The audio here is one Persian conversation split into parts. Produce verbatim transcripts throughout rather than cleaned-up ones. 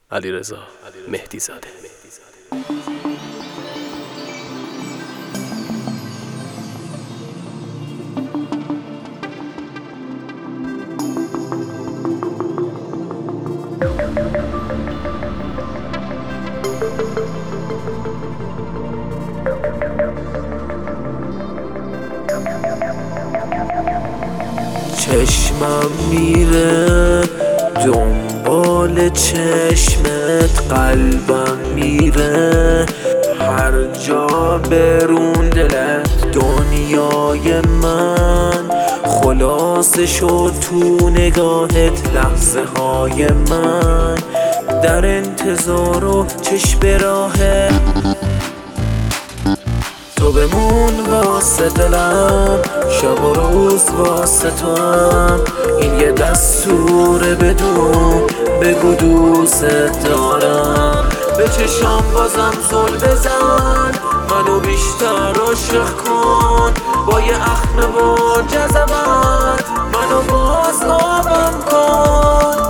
علیرضا مهدی زاده. چشمم میره دنبال چشمت، قلبم میره هر جا برون دلت. دنیای من خلاصه شد تو نگاهت، لحظه های من در انتظار و چشم به راهه. تو بمون واسه دلم، شب و روز واسه تو هم. این یه دستوره بدون، بگو دوست دارم. به چشام بازم زل بزن، منو بیشتر عاشق کن. با یه اخم و جذبت منو باز آبم کن.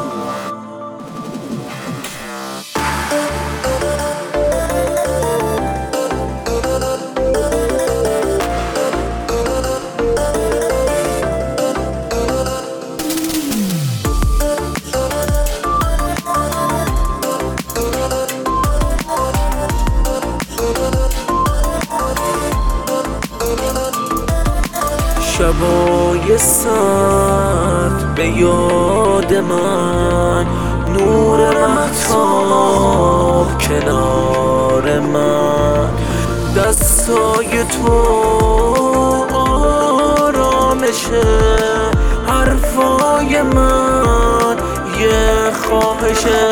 شبای سرد به یاد من، نور مهتاب کنار من. دستای تو آرامشه، حرفای من یه خواهشه.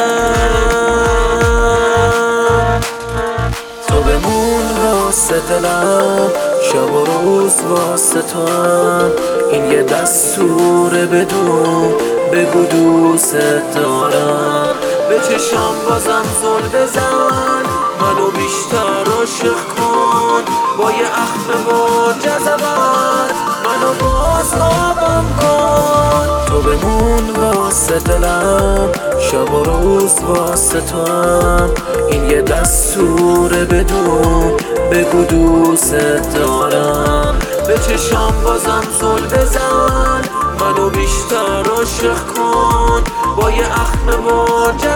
تو بمون واسه دلم، شب و روز واسه تو هم. این یه دستوره بدون، بگو دوست دارم. به چشام بازم زل بزن، منو بیشتر عاشق کن. با یه اخم و جذبت منو باز آبم کن. تو بمون واسه دلم، شب و روز واسه تو هم. این یه دستوره بدون، بگو دوست دارم. به چشام بازم زل بزن، منو بیشتر عاشق کن. با یه اخم و